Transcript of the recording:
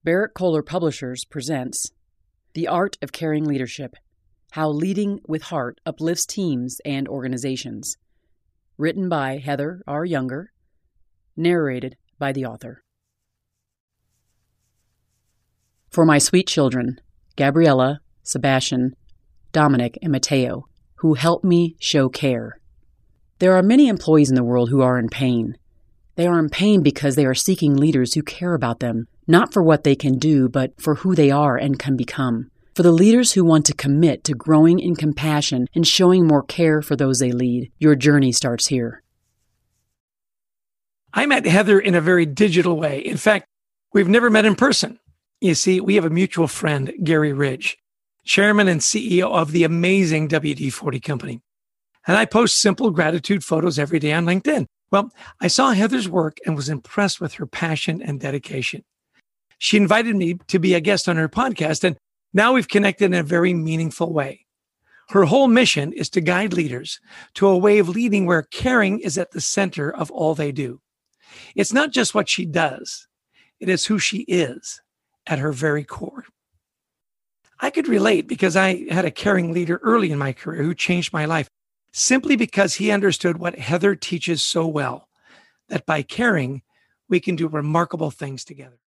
Barrett Kohler Publishers presents The Art of Caring Leadership: How Leading with Heart Uplifts Teams and Organizations. Written by Heather R. Younger. Narrated by the author. For my sweet children, Gabriella, Sebastian, Dominic, and Mateo, who help me show care. There are many employees in the world who are in pain. They are in pain because they are seeking leaders who care about them, not for what they can do, but for who they are and can become. For the leaders who want to commit to growing in compassion and showing more care for those they lead, your journey starts here. I met Heather in a very digital way. In fact, we've never met in person. You see, we have a mutual friend, Gary Ridge, chairman and CEO of the amazing WD-40 company. And I post simple gratitude photos every day on LinkedIn. Well, I saw Heather's work and was impressed with her passion and dedication. She invited me to be a guest on her podcast, and now we've connected in a very meaningful way. Her whole mission is to guide leaders to a way of leading where caring is at the center of all they do. It's not just what she does. It is who she is at her very core. I could relate because I had a caring leader early in my career who changed my life simply because he understood what Heather teaches so well, that by caring, we can do remarkable things together.